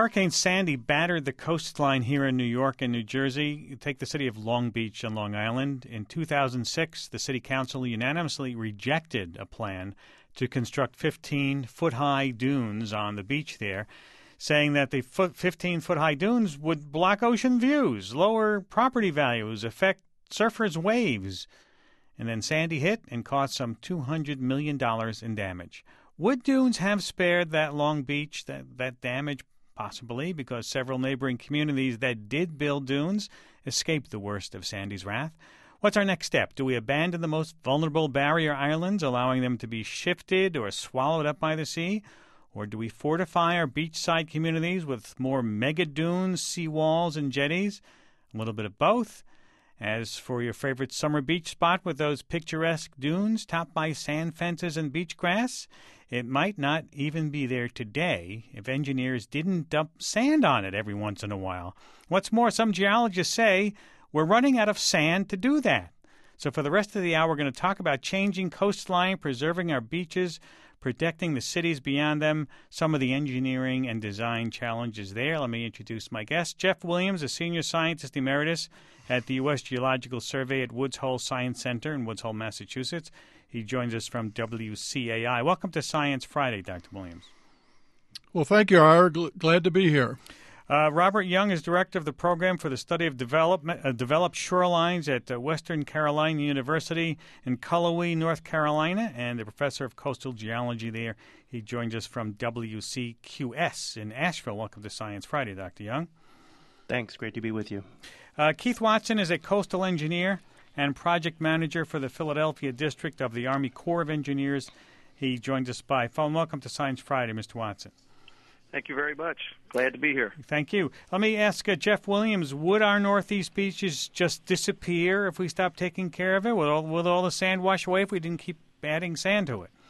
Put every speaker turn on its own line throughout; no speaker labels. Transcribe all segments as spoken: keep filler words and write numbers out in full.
Hurricane Sandy battered the coastline here in New York and New Jersey. Take the city of Long Beach on Long Island. In two thousand six, the city council unanimously rejected a plan to construct fifteen-foot-high dunes on the beach there, saying that the fifteen-foot-high dunes would block ocean views, lower property values, affect surfers' waves. And then Sandy hit and caused some two hundred million dollars in damage. Would dunes have spared that Long Beach, that, that damage? Possibly, because several neighboring communities that did build dunes escaped the worst of Sandy's wrath. What's our next step? Do we abandon the most vulnerable barrier islands, allowing them to be shifted or swallowed up by the sea? Or do we fortify our beachside communities with more mega dunes, seawalls, and jetties? A little bit of both. As for your favorite summer beach spot with those picturesque dunes topped by sand fences and beach grass, it might not even be there today if engineers didn't dump sand on it every once in a while. What's more, some geologists say we're running out of sand to do that. So for the rest of the hour, we're going to talk about changing coastline, preserving our beaches, protecting the cities beyond them, some of the engineering and design challenges there. Let me introduce my guest, Jeff Williams, a senior scientist emeritus at the U S Geological Survey at Woods Hole Science Center in Woods Hole, Massachusetts. He joins us from W C A I. Welcome to Science Friday, Doctor Williams.
Well, thank you, Ira. Glad to be here.
Uh, Robert Young is director of the program for the study of development, uh, developed shorelines at uh, Western Carolina University in Cullowhee, North Carolina, and a professor of coastal geology there. He joins us from W C Q S in Asheville. Welcome to Science Friday, Doctor Young.
Thanks. Great to be with you.
Uh, Keith Watson is a coastal engineer and project manager for the Philadelphia District of the Army Corps of Engineers. He joins us by phone. Welcome to Science Friday, Mister Watson.
Thank you very much. Glad to be here.
Thank you. Let me ask uh, Jeff Williams, would our Northeast beaches just disappear if we stopped taking care of it? Would all, would all the sand wash away if we didn't keep adding sand to it?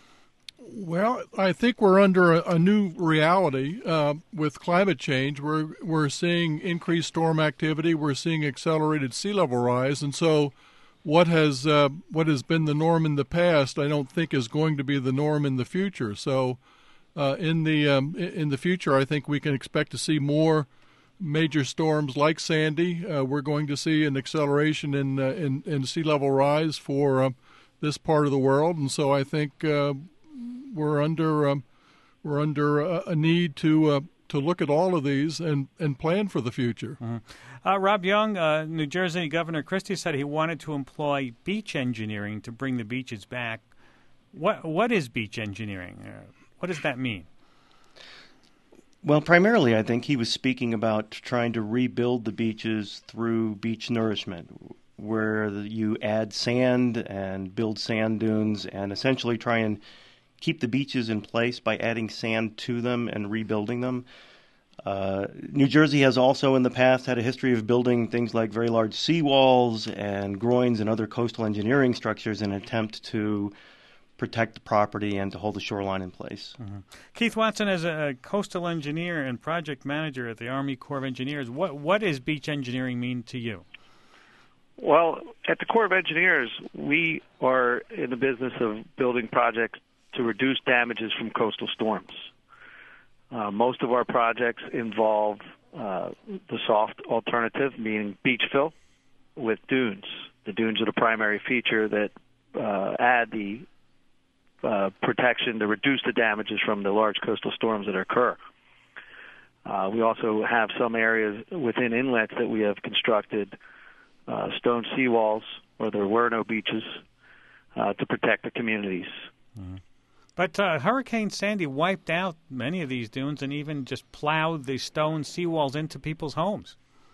Well, I think we're under a, a new reality uh, with climate change. We're we're seeing increased storm activity. We're seeing accelerated sea level rise, and so what has uh, what has been the norm in the past, I don't think is going to be the norm in the future. So, uh, in the um, in the future, I think we can expect to see more major storms like Sandy. Uh, we're going to see an acceleration in uh, in, in sea level rise for uh, this part of the world, and so I think. Uh, We're under um, we're under a, a need to uh, to look at all of these and, and plan for the future.
Mm-hmm. uh, Rob Young, uh, New Jersey Governor Christie said he wanted to employ beach engineering to bring the beaches back. What what is beach engineering? Uh, what does that mean?
Well, primarily, I think he was speaking about trying to rebuild the beaches through beach nourishment, where you add sand and build sand dunes and essentially try and keep the beaches in place by adding sand to them and rebuilding them. Uh, New Jersey has also in the past had a history of building things like very large seawalls and groins and other coastal engineering structures in an attempt to protect the property and to hold the shoreline in place.
Mm-hmm. Keith Watson, as a coastal engineer and project manager at the Army Corps of Engineers, what, what does beach engineering mean to you?
Well, at the Corps of Engineers, we are in the business of building projects to reduce damages from coastal storms. Uh, most of our projects involve uh, the soft alternative, meaning beach fill with dunes. The dunes are the primary feature that uh, add the uh, protection to reduce the damages from the large coastal storms that occur. Uh, we also have some areas within inlets that we have constructed uh, stone seawalls where there were no beaches uh, to protect the communities.
Mm-hmm. But uh, Hurricane Sandy wiped out many of these dunes and even just plowed the stone seawalls into people's homes.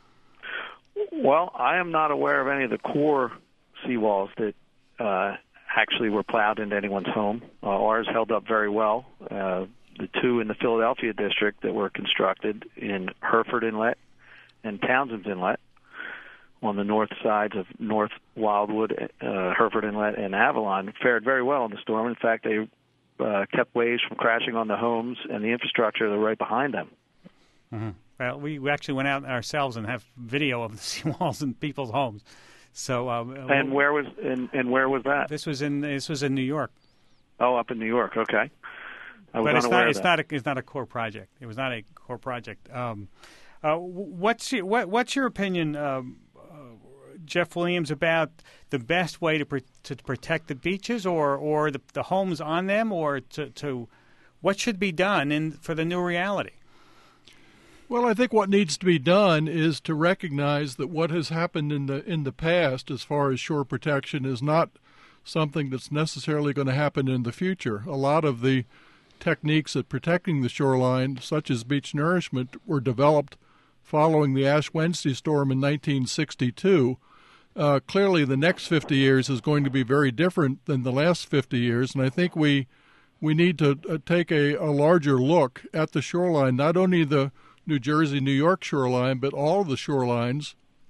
Well, I am not aware of any of the core seawalls that uh, actually were plowed into anyone's home. Uh, ours held up very well. Uh, the two in the Philadelphia district that were constructed in Hereford Inlet and Townsend's Inlet on the north sides of North Wildwood, uh, Hereford Inlet, and Avalon fared very well in the storm. In fact, they uh, kept waves from crashing on the homes and the infrastructure that were right behind them.
Mm-hmm. Well, we, we actually went out ourselves and have video of the seawalls in people's homes. So, uh,
and where was and, and where was that?
This was in this was in New York.
Oh, up in New York. Okay. I was
but it's
unaware
not
of
it's
that.
not a, it's not a core project. It was not a core project. Um, uh, what's your, what, what's your opinion, um, uh, Jeff Williams, about the best way to, pr- to protect the beaches, or or the, the homes on them, or to, to what should be done in for the new reality?
Well, I think what needs to be done is to recognize that what has happened in the in the past, as far as shore protection, is not something that's necessarily going to happen in the future. A lot of the techniques at protecting the shoreline, such as beach nourishment, were developed following the Ash Wednesday storm in nineteen sixty-two. Uh, clearly, the next fifty years is going to be very different than the last fifty years, and I think we we need to uh, take a, a larger look at the shoreline, not only the New Jersey, New York shoreline, but all of the shorelines,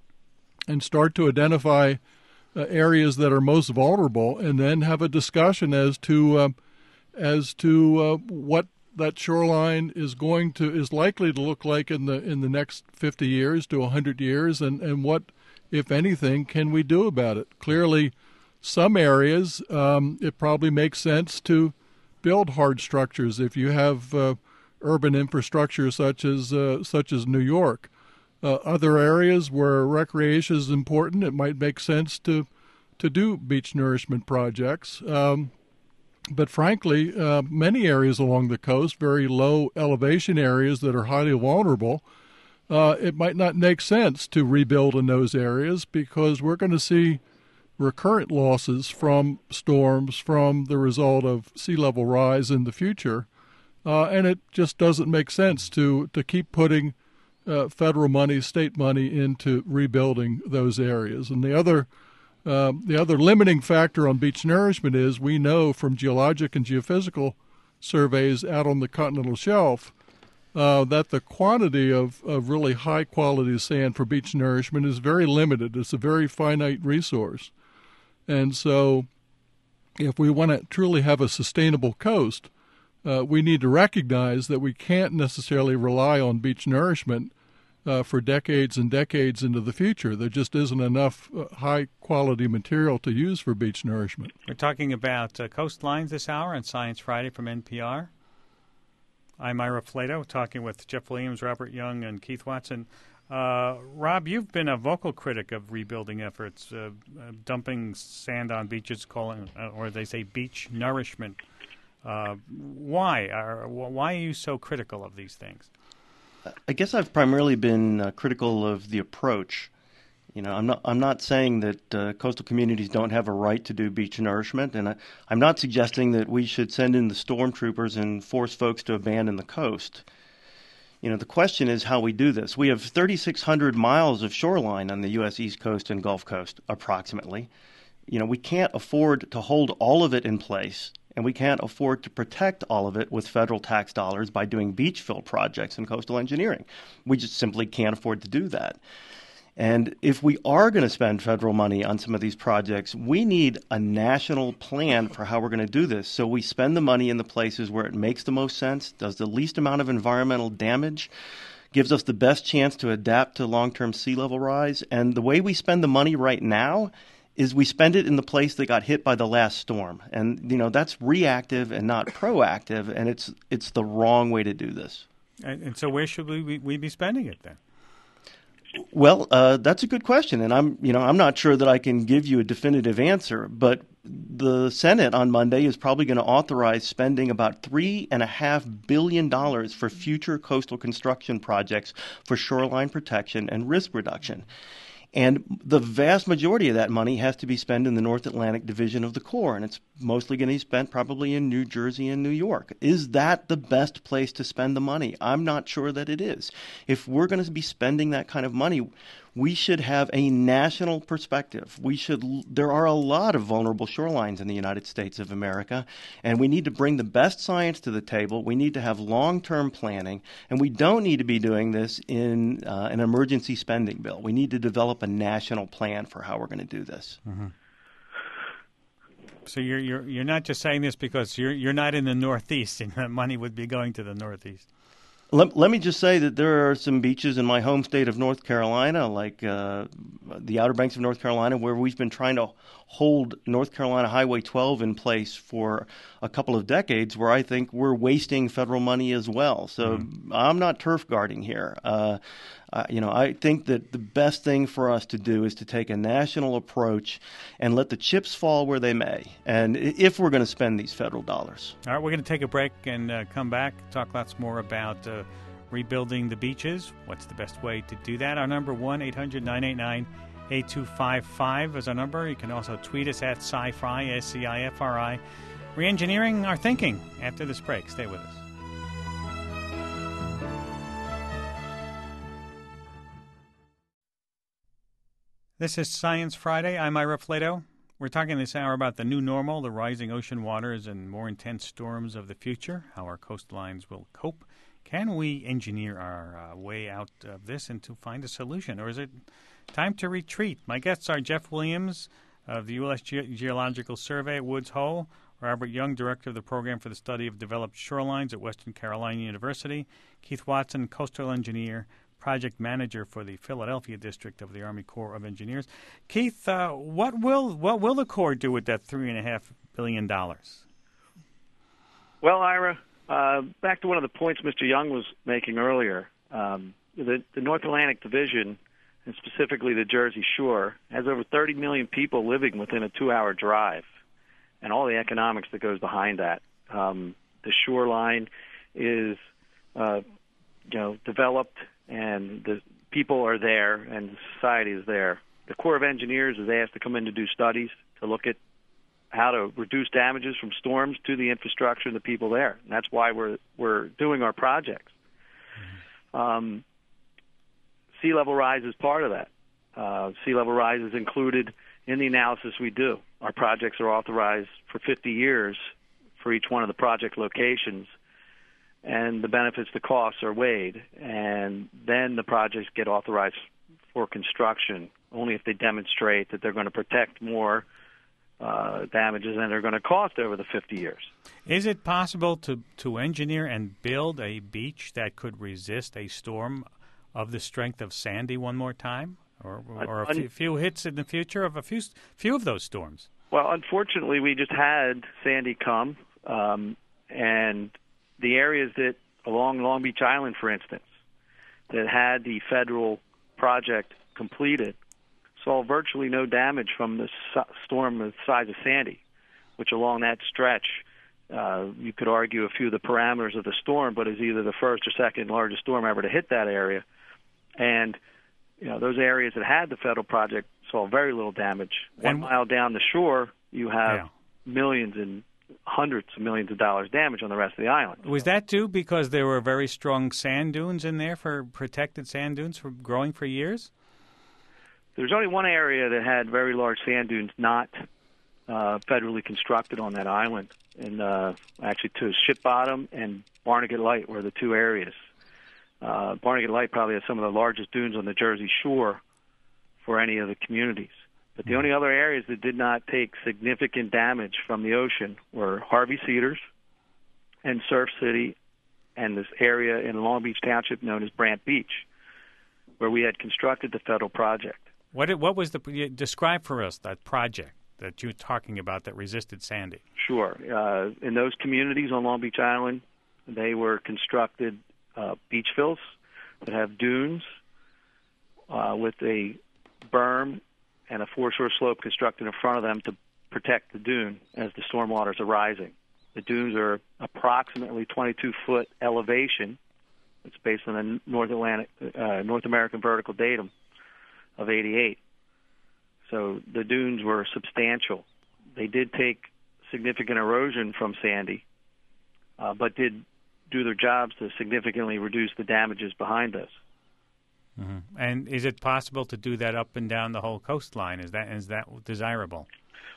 and start to identify uh, areas that are most vulnerable, and then have a discussion as to uh, as to uh, what that shoreline is going to is likely to look like in the in the next fifty years to one hundred years, and, and what, if anything, can we do about it? Clearly, some areas um, it probably makes sense to build hard structures if you have uh, urban infrastructure such as uh, such as New York. Uh, other areas where recreation is important, it might make sense to to do beach nourishment projects. Um, but frankly, uh, many areas along the coast, very low elevation areas that are highly vulnerable, uh, it might not make sense to rebuild in those areas because we're going to see recurrent losses from storms from the result of sea level rise in the future. Uh, and it just doesn't make sense to, to keep putting uh, federal money, state money into rebuilding those areas. And the other uh, the other limiting factor on beach nourishment is we know from geologic and geophysical surveys out on the continental shelf uh, that the quantity of, of really high quality sand for beach nourishment is very limited. It's a very finite resource. And so if we want to truly have a sustainable coast, Uh, we need to recognize that we can't necessarily rely on beach nourishment uh, for decades and decades into the future. There just isn't enough uh, high-quality material to use for beach nourishment.
We're talking about uh, coastlines this hour on Science Friday from N P R. I'm Ira Flato, talking with Jeff Williams, Robert Young, and Keith Watson. Uh, Rob, you've been a vocal critic of rebuilding efforts, uh, uh, dumping sand on beaches, calling, uh, or they say beach nourishment. Uh, why are why are you so critical of these things?
I guess I've primarily been uh, critical of the approach. You know, I'm not I'm not saying that uh, coastal communities don't have a right to do beach nourishment, and I, I'm not suggesting that we should send in the stormtroopers and force folks to abandon the coast. You know, the question is how we do this. We have thirty-six hundred miles of shoreline on the U S East Coast and Gulf Coast, approximately. You know, we can't afford to hold all of it in place, and we can't afford to protect all of it with federal tax dollars by doing beach fill projects and coastal engineering. We just simply can't afford to do that. And if we are going to spend federal money on some of these projects, we need a national plan for how we're going to do this. So we spend the money in the places where it makes the most sense, does the least amount of environmental damage, gives us the best chance to adapt to long-term sea level rise. And the way we spend the money right now is we spend it in the place that got hit by the last storm. And, you know, that's reactive and not proactive, and it's it's the wrong way to do this.
And, and so where should we, we be spending it then?
Well, uh, that's a good question, and I'm, you know, I'm not sure that I can give you a definitive answer, but the Senate on Monday is probably going to authorize spending about three and a half billion dollars for future coastal construction projects for shoreline protection and risk reduction. And the vast majority of that money has to be spent in the North Atlantic Division of the Corps, and it's mostly going to be spent probably in New Jersey and New York. Is that the best place to spend the money? I'm not sure that it is. If we're going to be spending that kind of money, we should have a national perspective. We should. There are a lot of vulnerable shorelines in the United States of America, and we need to bring the best science to the table. We need to have long-term planning, and we don't need to be doing this in uh, an emergency spending bill. We need to develop a national plan for how we're going to do this.
Mm-hmm. So you're you're you're not just saying this because you're you're not in the Northeast, and that money would be going to the Northeast.
Let, let me just say that there are some beaches in my home state of North Carolina, like uh, the Outer Banks of North Carolina, where we've been trying to hold North Carolina Highway twelve in place for a couple of decades, where I think we're wasting federal money as well. So mm. I'm not turf guarding here. Uh, uh, you know, I think that the best thing for us to do is to take a national approach and let the chips fall where they may, and if we're going to spend these federal dollars.
All right, we're going to take a break and uh, come back, talk lots more about uh, rebuilding the beaches. What's the best way to do that? Our number, one eight hundred nine eight nine eight two five five is our number. You can also tweet us at SciFri, S C I F R I. Re-engineering our thinking after this break. Stay with us. This is Science Friday. I'm Ira Flato. We're talking this hour about the new normal, the rising ocean waters, and more intense storms of the future, how our coastlines will cope. Can we engineer our uh, way out of this and to find a solution, or is it time to retreat? My guests are Jeff Williams of the U S Ge- Geological Survey at Woods Hole, Robert Young, Director of the Program for the Study of Developed Shorelines at Western Carolina University, Keith Watson, Coastal Engineer, Project Manager for the Philadelphia District of the Army Corps of Engineers. Keith, uh, what will what will the Corps do with that three and a half billion dollars?
Well, Ira, uh, back to one of the points Mister Young was making earlier. Um, the, the North Atlantic Division, and specifically the Jersey Shore, has over thirty million people living within a two-hour drive, and all the economics that goes behind that. Um, the shoreline is, uh, you know, developed, and the people are there, and the society is there. The Corps of Engineers is asked to come in to do studies to look at how to reduce damages from storms to the infrastructure and the people there. And that's why we're we're doing our projects. Mm-hmm. Um, sea level rise is part of that. Uh, sea level rise is included in the analysis we do. Our projects are authorized for fifty years for each one of the project locations, and the benefits to costs are weighed, and then the projects get authorized for construction only if they demonstrate that they're going to protect more uh, damages than they're going to cost over the fifty years.
Is it possible to, to engineer and build a beach that could resist a storm of the strength of Sandy one more time, or, or a few, few hits in the future of a few few of those storms?
Well, unfortunately, we just had Sandy come, um, and the areas that along Long Beach Island, for instance, that had the federal project completed, saw virtually no damage from the storm the size of Sandy, which along that stretch, uh, you could argue a few of the parameters of the storm, but is either the first or second largest storm ever to hit that area. And you know, those areas that had the federal project saw very little damage. One
and,
mile down the shore, you have
yeah.
millions and hundreds of millions of dollars damage on the rest of the island.
Was that too because there were very strong sand dunes in there, for protected sand dunes for growing for years?
There's only one area that had very large sand dunes not uh, federally constructed on that island, and uh, actually to Ship Bottom and Barnegat Light were the two areas. Uh, Barnegat Light probably has some of the largest dunes on the Jersey Shore for any of the communities. But the only other areas that did not take significant damage from the ocean were Harvey Cedars and Surf City and this area in Long Beach Township known as Brant Beach, where we had constructed the federal project.
What what was the describe for us that project that you were talking about that resisted Sandy?
Sure. Uh, in those communities on Long Beach Island, they were constructed uh, beach fills that have dunes uh, with a berm and a foreshore slope constructed in front of them to protect the dune as the storm waters are rising. The dunes are approximately twenty-two foot elevation. It's based on the North Atlantic, uh, North American vertical datum of eighty-eight. So the dunes were substantial. They did take significant erosion from Sandy, uh, but did do their jobs to significantly reduce the damages behind us.
Mm-hmm. And is it possible to do that up and down the whole coastline? Is that is that desirable?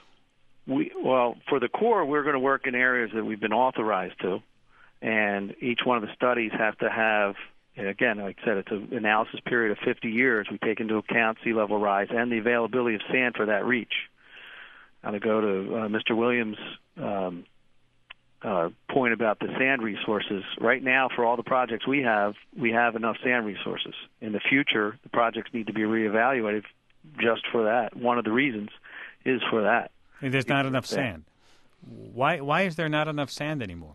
We well, for the Corps, we're going to work in areas that we've been authorized to, and each one of the studies have to have, and again, like I said, it's an analysis period of fifty years. We take into account sea level rise and the availability of sand for that reach. Now to go to uh, Mister Williams' um, uh, point about the sand resources. Right now, for all the projects we have, we have enough sand resources. In the future, the projects need to be reevaluated just for that. One of the reasons is for that.
There's not enough sand. Why Why is there not enough sand anymore?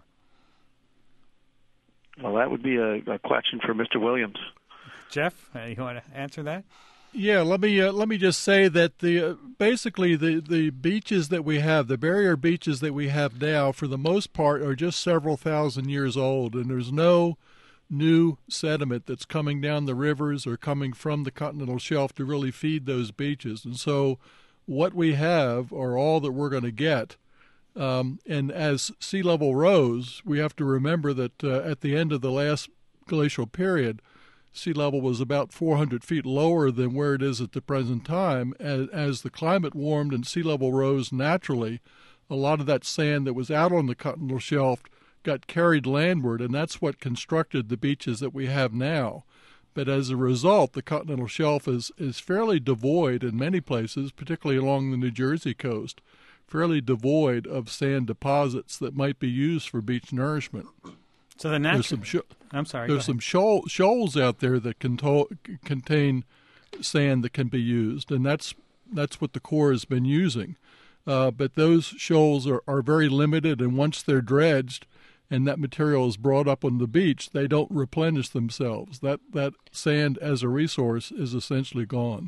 Well, that would be a, a question for Mister Williams.
Jeff, uh, you want to answer that?
Yeah, let me uh, let me just say that the uh, basically the, the beaches that we have, the barrier beaches that we have now, for the most part, are just several thousand years old, and there's no new sediment that's coming down the rivers or coming from the continental shelf to really feed those beaches. And so, what we have are all that we're going to get. Um, and as sea level rose, we have to remember that uh, at the end of the last glacial period, sea level was about four hundred feet lower than where it is at the present time. As, as the climate warmed and sea level rose naturally, a lot of that sand that was out on the continental shelf got carried landward, and that's what constructed the beaches that we have now. But as a result, the continental shelf is, is fairly devoid in many places, particularly along the New Jersey coast, fairly devoid of sand deposits that might be used for beach nourishment.
So the natural...
There's some sh-
I'm sorry.
There's some shoal- shoals out there that conto- contain sand that can be used, and that's that's what the Corps has been using. Uh, but those shoals are, are very limited, and once they're dredged and that material is brought up on the beach, they don't replenish themselves. That that sand as a resource is essentially gone.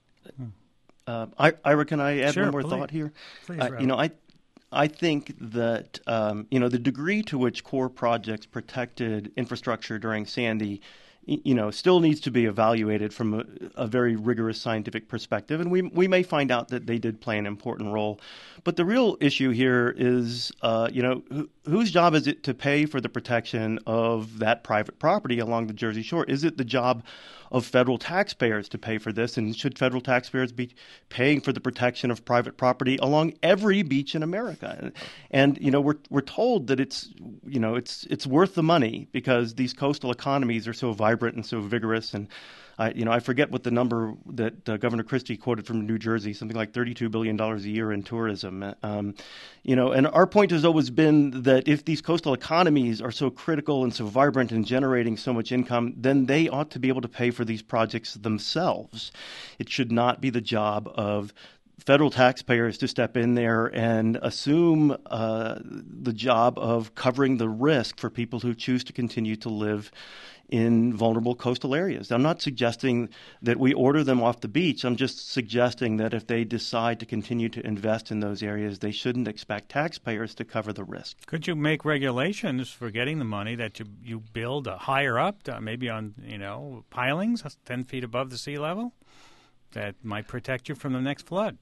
Uh, I, Ira, can I add
sure,
one more
please.
thought here?
Please,
uh, you know, I I think that um, you know the degree to which Corps projects protected infrastructure during Sandy, you know, still needs to be evaluated from a, a very rigorous scientific perspective, and we we may find out that they did play an important role. But the real issue here is, uh, you know, wh- whose job is it to pay for the protection of that private property along the Jersey Shore? Is it the job of federal taxpayers to pay for this? And should federal taxpayers be paying for the protection of private property along every beach in America? And, and you know, we're we're told that it's, you know, it's it's worth the money because these coastal economies are so vibrant and so vigorous. And I, you know, I forget what the number that uh, Governor Christie quoted from New Jersey, something like thirty-two billion dollars a year in tourism. Um, you know, and our point has always been that if these coastal economies are so critical and so vibrant and generating so much income, then they ought to be able to pay for these projects themselves. It should not be the job of federal taxpayers to step in there and assume uh, the job of covering the risk for people who choose to continue to live in vulnerable coastal areas. I'm not suggesting that we order them off the beach. I'm just suggesting that if they decide to continue to invest in those areas, they shouldn't expect taxpayers to cover the risk.
Could you make regulations for getting the money that you you build uh, higher up, uh, maybe on, you know, pilings ten feet above the sea level that might protect you from the next flood?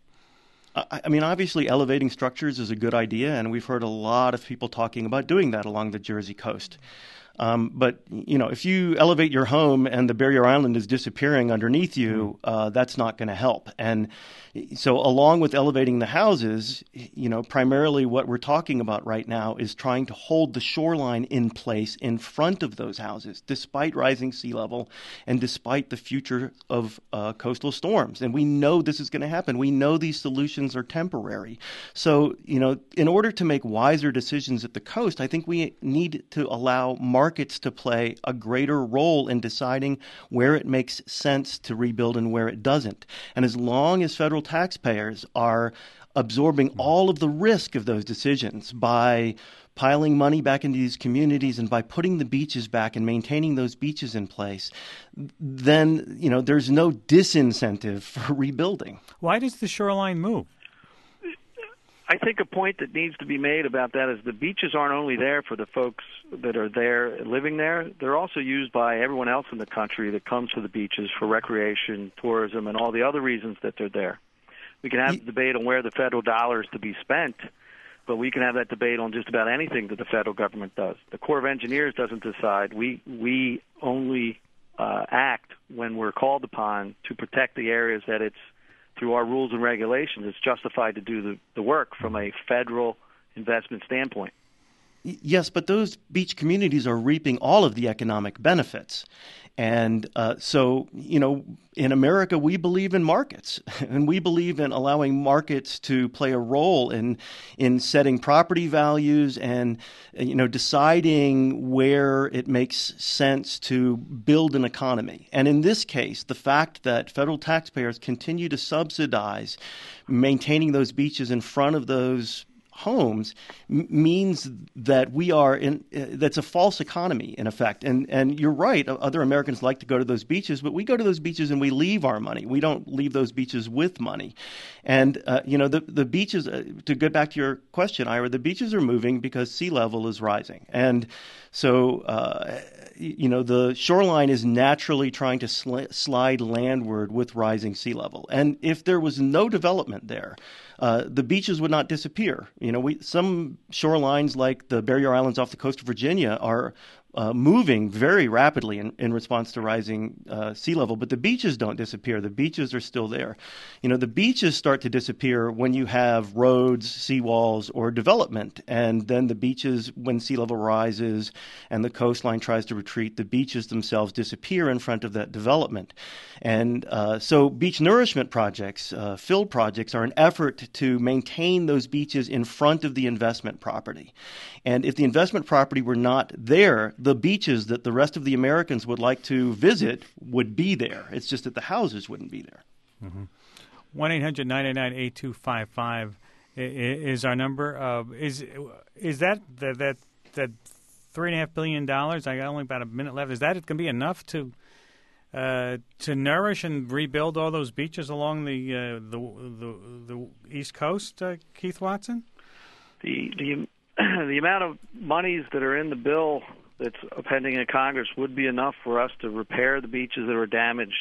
I mean, obviously, elevating structures is a good idea, and we've heard a lot of people talking about doing that along the Jersey coast. Um, but, you know, if you elevate your home and the barrier island is disappearing underneath you, uh, that's not going to help. And so along with elevating the houses, you know, primarily what we're talking about right now is trying to hold the shoreline in place in front of those houses, despite rising sea level and despite the future of uh, coastal storms. And we know this is going to happen. We know these solutions are temporary. So, you know, in order to make wiser decisions at the coast, I think we need to allow markets to play a greater role in deciding where it makes sense to rebuild and where it doesn't. And as long as federal taxpayers are absorbing all of the risk of those decisions by piling money back into these communities and by putting the beaches back and maintaining those beaches in place, then, you know, there's no disincentive for rebuilding.
Why does the shoreline move?
I think a point that needs to be made about that is the beaches aren't only there for the folks that are there living there. They're also used by everyone else in the country that comes to the beaches for recreation, tourism, and all the other reasons that they're there. We can have a debate on where the federal dollar is to be spent, but we can have that debate on just about anything that the federal government does. The Corps of Engineers doesn't decide. We we only uh, act when we're called upon to protect the areas that it's, through our rules and regulations, it's justified to do the, the work from a federal investment standpoint.
Yes, but those beach communities are reaping all of the economic benefits. And uh, so, you know, in America, we believe in markets, and we believe in allowing markets to play a role in in setting property values and, you know, deciding where it makes sense to build an economy. And in this case, the fact that federal taxpayers continue to subsidize maintaining those beaches in front of those homes m- means that we are in uh, that's a false economy in effect. And and you're right, other Americans like to go to those beaches, but we go to those beaches and we leave our money. We don't leave those beaches with money. And uh, you know, the the beaches, uh, to get back to your question, Ira, the beaches are moving because sea level is rising. And so uh, you know, the shoreline is naturally trying to sl- slide landward with rising sea level. And if there was no development there, uh, the beaches would not disappear. You know, we some shorelines like the Barrier Islands off the coast of Virginia are uh, moving very rapidly in, in response to rising uh, sea level, but the beaches don't disappear. The beaches are still there. You know, the beaches start to disappear when you have roads, seawalls, or development, and then the beaches, when sea level rises and the coastline tries to retreat, the beaches themselves disappear in front of that development. And uh, so beach nourishment projects, uh, fill projects, are an effort to maintain those beaches in front of the investment property. And if the investment property were not there, the beaches that the rest of the Americans would like to visit would be there. It's just that the houses wouldn't be there.
Mm-hmm. one eight hundred nine nine eight two five five is our number. Uh, is is that that that, that three and a half billion dollars? I got only about a minute left. Is that it going to be enough to uh, to nourish and rebuild all those beaches along the uh, the, the the East Coast, uh, Keith Watson?
The the the amount of monies that are in the bill that's pending in Congress would be enough for us to repair the beaches that are damaged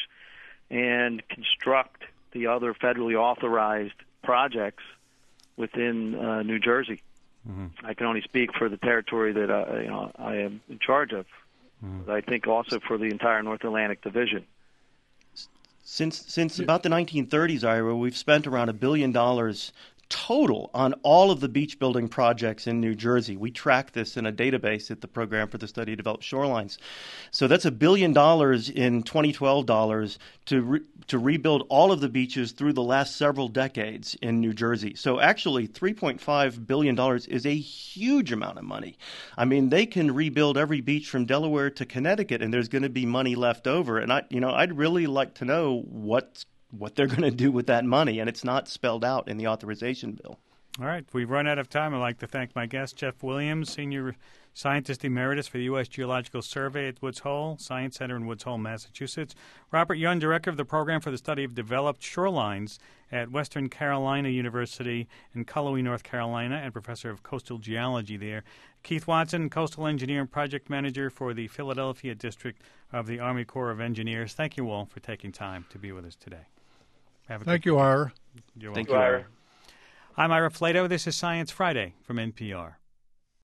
and construct the other federally authorized projects within uh, New Jersey. Mm-hmm. I can only speak for the territory that uh, you know, I am in charge of. Mm-hmm. But I think also for the entire North Atlantic Division.
Since since about the nineteen thirties, Ira, we've spent around a billion dollars total on all of the beach building projects in New Jersey. We track this in a database at the Program for the Study of Developed Shorelines. So that's a billion dollars in twenty twelve dollars to re- to rebuild all of the beaches through the last several decades in New Jersey. So actually, three point five billion dollars is a huge amount of money. I mean, they can rebuild every beach from Delaware to Connecticut, and there's going to be money left over. And I, you know, I'd really like to know what's what they're going to do with that money, and it's not spelled out in the authorization bill.
All right, we've run out of time. I'd like to thank my guest, Jeff Williams, Senior Scientist Emeritus for the U S Geological Survey at Woods Hole Science Center in Woods Hole, Massachusetts. Robert Young, Director of the Program for the Study of Developed Shorelines at Western Carolina University in Cullowhee, North Carolina, and Professor of Coastal Geology there. Keith Watson, Coastal Engineer and Project Manager for the Philadelphia District of the Army Corps of Engineers. Thank you all for taking time to be with us today. Have a
Thank you, Ira.
You're
Thank
welcome.
you, Ira.
I'm Ira Flato. This is Science Friday from N P R.